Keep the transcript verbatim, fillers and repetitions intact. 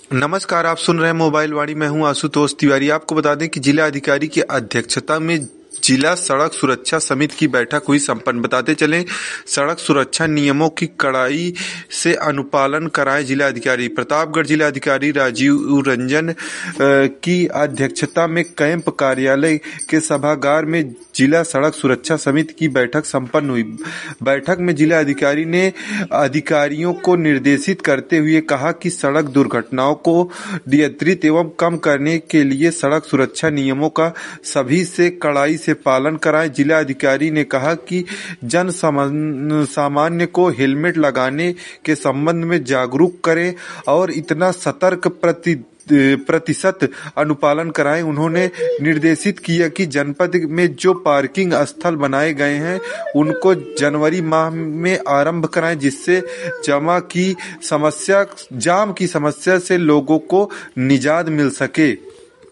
नमस्कार, आप सुन रहे हैं मोबाइल वाणी। मैं हूं आशुतोष तिवारी। आपको बता दें कि जिला अधिकारी की अध्यक्षता में जिला सड़क सुरक्षा समिति की बैठक हुई संपन्न। बताते चलें, सड़क सुरक्षा नियमों की कड़ाई से अनुपालन कराए जिला अधिकारी। प्रतापगढ़ जिला अधिकारी राजीव रंजन की अध्यक्षता में कैंप कार्यालय के सभागार में जिला सड़क सुरक्षा समिति की बैठक संपन्न हुई। बैठक में जिला अधिकारी ने अधिकारियों को निर्देशित करते हुए कहा कि सड़क दुर्घटनाओं को नियंत्रित एवं कम करने के लिए सड़क सुरक्षा नियमों का सभी से कड़ाई से पालन कराएं। जिला अधिकारी ने कहा कि जन सामान्य को हेलमेट लगाने के संबंध में जागरूक करें और इतना सतर्क प्रति प्रतिशत अनुपालन कराएं। उन्होंने निर्देशित किया कि जनपद में जो पार्किंग स्थल बनाए गए हैं उनको जनवरी माह में आरंभ कराएं, जिससे जमा की समस्या जाम की समस्या से लोगों को निजात मिल सके।